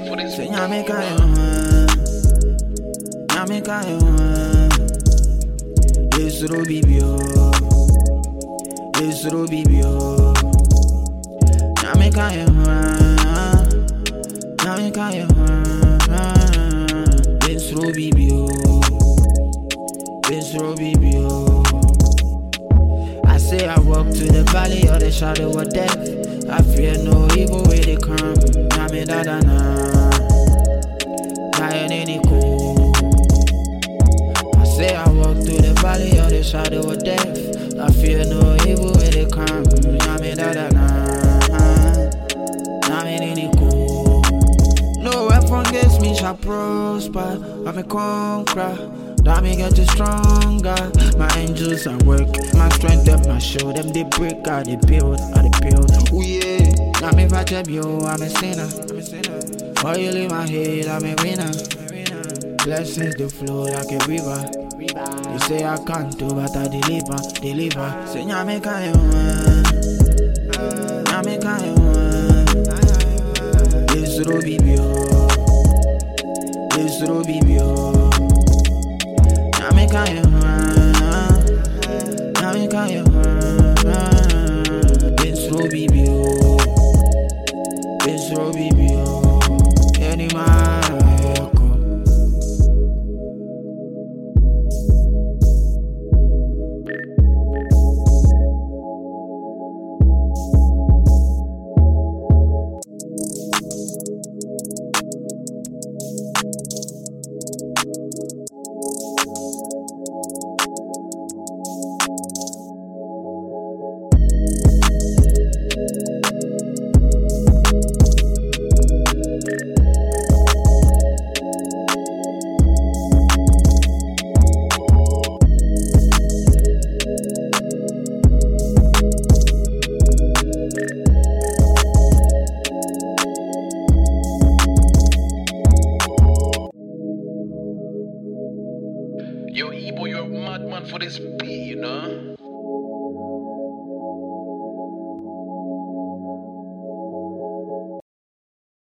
Say nyame kayo Yesro bibio Nyame kayo Yesro bibio I say I walk to the valley of the shadow of death. I fear no evil way they come. Nyame dada na any cool. I say I walk through the valley of the shadow of death. I fear no evil way they come. Nyame dada na any cool. No weapon against me shall prosper. I'm a conqueror. That me get you stronger. My angels at work, my strength them I show them they break, I they build. Oh yeah, now me if you, I'm a sinner. Oil in my head, I'm a winner. Blessings they flow like a river. They say I can't do, but I deliver. Say nyame kayo Yesro bibio Nyame kayo Yesro bibio Any man Yo, Ebo, you're a madman for this beat, you know?